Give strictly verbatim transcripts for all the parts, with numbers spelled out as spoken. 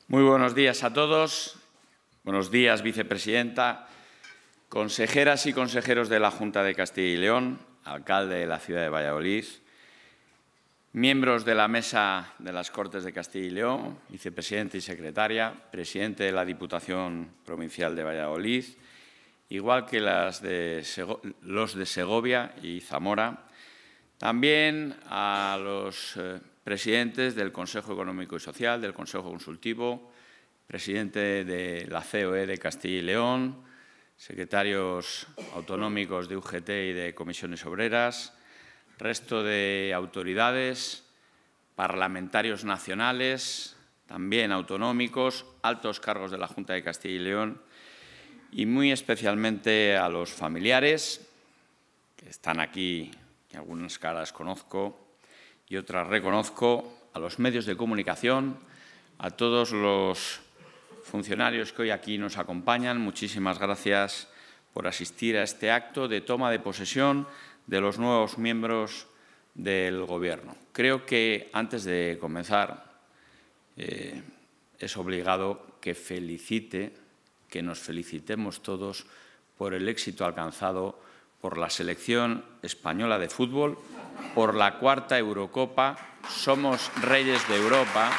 Muy buenos días a todos. Buenos días, vicepresidenta, consejeras y consejeros de la Junta de Castilla y León, alcalde de la ciudad de Valladolid, miembros de la Mesa de las Cortes de Castilla y León, vicepresidente y secretaria, presidente de la Diputación Provincial de Valladolid, igual que las de Sego- los de Segovia y Zamora, también a los eh, presidentes del Consejo Económico y Social, del Consejo Consultivo, presidente de la C O E de Castilla y León, secretarios autonómicos de U G T y de Comisiones Obreras, resto de autoridades, parlamentarios nacionales, también autonómicos, altos cargos de la Junta de Castilla y León y muy especialmente a los familiares que están aquí, que algunas caras conozco y otras reconozco, a los medios de comunicación, a todos los funcionarios que hoy aquí nos acompañan. Muchísimas gracias por asistir a este acto de toma de posesión de los nuevos miembros del Gobierno. Creo que, antes de comenzar, eh, es obligado que felicite, que nos felicitemos todos por el éxito alcanzado por la selección española de fútbol, por la cuarta Eurocopa. Somos reyes de Europa.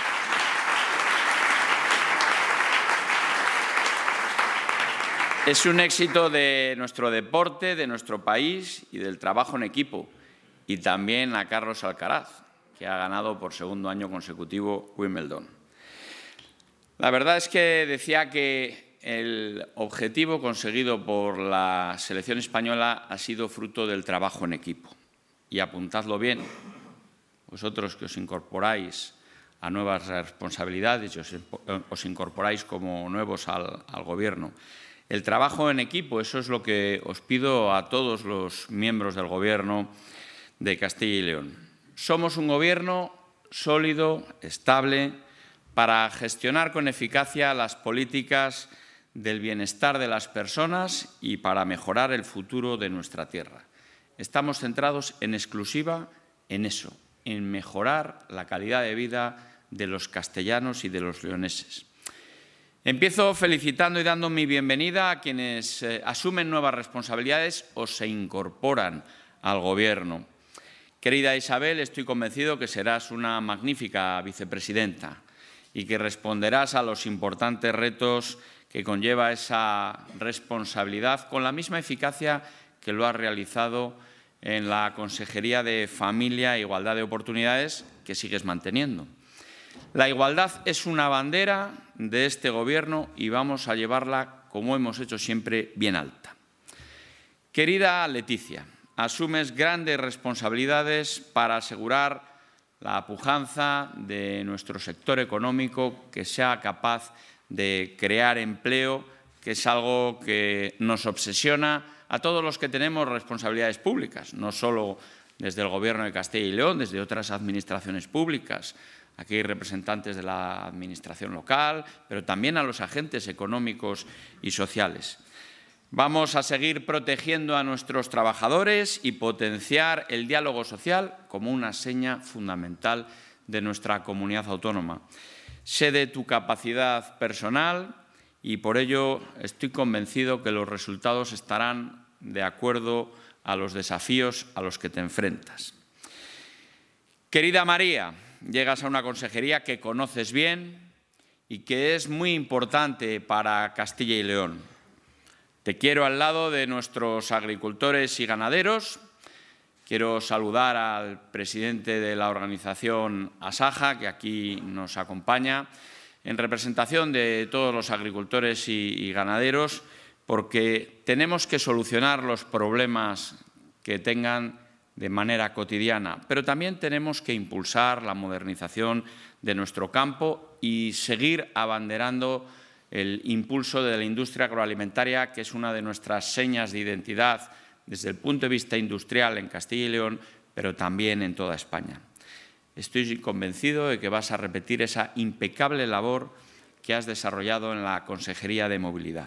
Es un éxito de nuestro deporte, de nuestro país y del trabajo en equipo. Y también a Carlos Alcaraz, que ha ganado por segundo año consecutivo Wimbledon. La verdad es que decía que el objetivo conseguido por la selección española ha sido fruto del trabajo en equipo. Y apuntadlo bien, vosotros que os incorporáis a nuevas responsabilidades y os, os incorporáis como nuevos al, al Gobierno. El trabajo en equipo, eso es lo que os pido a todos los miembros del Gobierno de Castilla y León. Somos un Gobierno sólido, estable, para gestionar con eficacia las políticas del bienestar de las personas y para mejorar el futuro de nuestra tierra. Estamos centrados en exclusiva en eso, en mejorar la calidad de vida de los castellanos y de los leoneses. Empiezo felicitando y dando mi bienvenida a quienes eh, asumen nuevas responsabilidades o se incorporan al Gobierno. Querida Isabel, estoy convencido que serás una magnífica vicepresidenta y que responderás a los importantes retos que conlleva esa responsabilidad con la misma eficacia que lo has realizado en la Consejería de Familia e Igualdad de Oportunidades, que sigues manteniendo. La igualdad es una bandera de este Gobierno y vamos a llevarla, como hemos hecho siempre, bien alta. Querida Leticia, asumes grandes responsabilidades para asegurar la pujanza de nuestro sector económico, que sea capaz de crear empleo, que es algo que nos obsesiona a todos los que tenemos responsabilidades públicas, no solo desde el Gobierno de Castilla y León, desde otras administraciones públicas. Aquí hay representantes de la administración local, pero también a los agentes económicos y sociales. Vamos a seguir protegiendo a nuestros trabajadores y potenciar el diálogo social como una seña fundamental de nuestra comunidad autónoma. Sé de tu capacidad personal y por ello estoy convencido que los resultados estarán de acuerdo a los desafíos a los que te enfrentas. Querida María, llegas a una consejería que conoces bien y que es muy importante para Castilla y León. Te quiero al lado de nuestros agricultores y ganaderos. Quiero saludar al presidente de la organización Asaja, que aquí nos acompaña, en representación de todos los agricultores y, y ganaderos, porque tenemos que solucionar los problemas que tengan de manera cotidiana, pero también tenemos que impulsar la modernización de nuestro campo y seguir abanderando el impulso de la industria agroalimentaria, que es una de nuestras señas de identidad desde el punto de vista industrial en Castilla y León, pero también en toda España. Estoy convencido de que vas a repetir esa impecable labor que has desarrollado en la Consejería de Movilidad.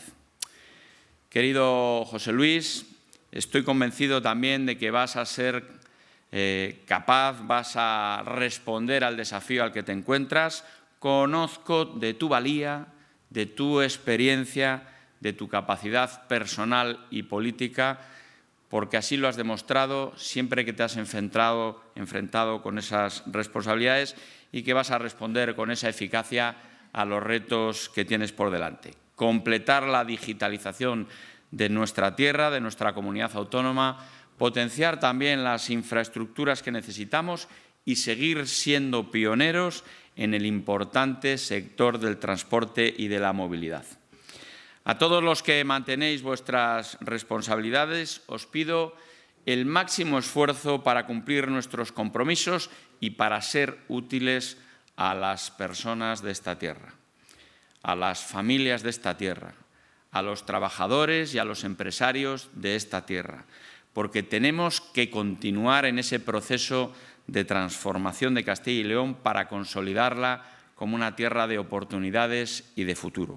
Querido José Luis, estoy convencido también de que vas a ser eh, capaz, vas a responder al desafío al que te encuentras conozco de tu valía, de tu experiencia, de tu capacidad personal y política, porque así lo has demostrado siempre que te has enfrentado, enfrentado con esas responsabilidades y que vas a responder con esa eficacia a los retos que tienes por delante. Completar la digitalización de nuestra tierra, de nuestra comunidad autónoma, potenciar también las infraestructuras que necesitamos y seguir siendo pioneros en el importante sector del transporte y de la movilidad. A todos los que mantenéis vuestras responsabilidades, os pido el máximo esfuerzo para cumplir nuestros compromisos y para ser útiles a las personas de esta tierra, a las familias de esta tierra, a los trabajadores y a los empresarios de esta tierra, porque tenemos que continuar en ese proceso de transformación de Castilla y León para consolidarla como una tierra de oportunidades y de futuro.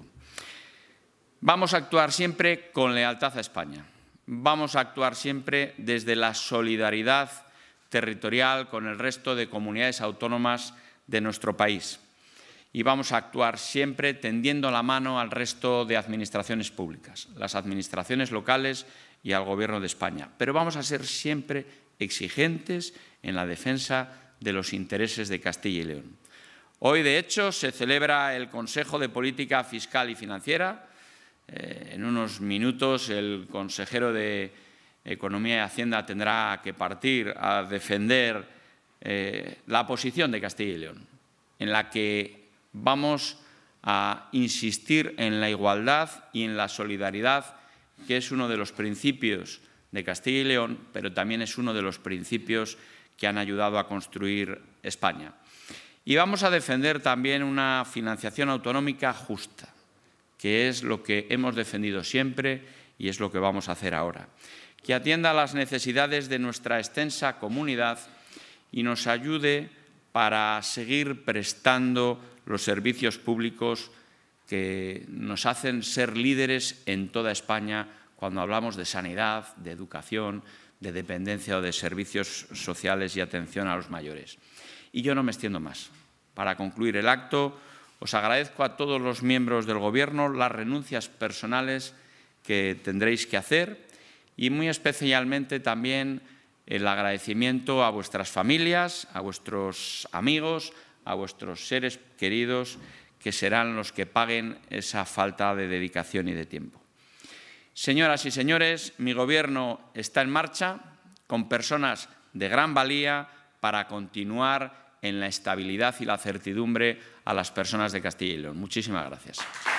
Vamos a actuar siempre con lealtad a España. Vamos a actuar siempre desde la solidaridad territorial con el resto de comunidades autónomas de nuestro país. Y vamos a actuar siempre tendiendo la mano al resto de administraciones públicas, las administraciones locales y al Gobierno de España. Pero vamos a ser siempre exigentes en la defensa de los intereses de Castilla y León. Hoy, de hecho, se celebra el Consejo de Política Fiscal y Financiera. Eh, en unos minutos el consejero de Economía y Hacienda tendrá que partir a defender eh, la posición de Castilla y León, en la que vamos a insistir en la igualdad y en la solidaridad, que es uno de los principios de Castilla y León, pero también es uno de los principios que han ayudado a construir España. Y vamos a defender también una financiación autonómica justa, que es lo que hemos defendido siempre y es lo que vamos a hacer ahora, que atienda a las necesidades de nuestra extensa comunidad y nos ayude para seguir prestando los servicios públicos que nos hacen ser líderes en toda España cuando hablamos de sanidad, de educación, de dependencia o de servicios sociales y atención a los mayores. Y yo no me extiendo más. Para concluir el acto, os agradezco a todos los miembros del Gobierno las renuncias personales que tendréis que hacer y muy especialmente también el agradecimiento a vuestras familias, a vuestros amigos, a vuestros seres queridos, que serán los que paguen esa falta de dedicación y de tiempo. Señoras y señores, mi Gobierno está en marcha con personas de gran valía para continuar en la estabilidad y la certidumbre a las personas de Castilla y León. Muchísimas gracias.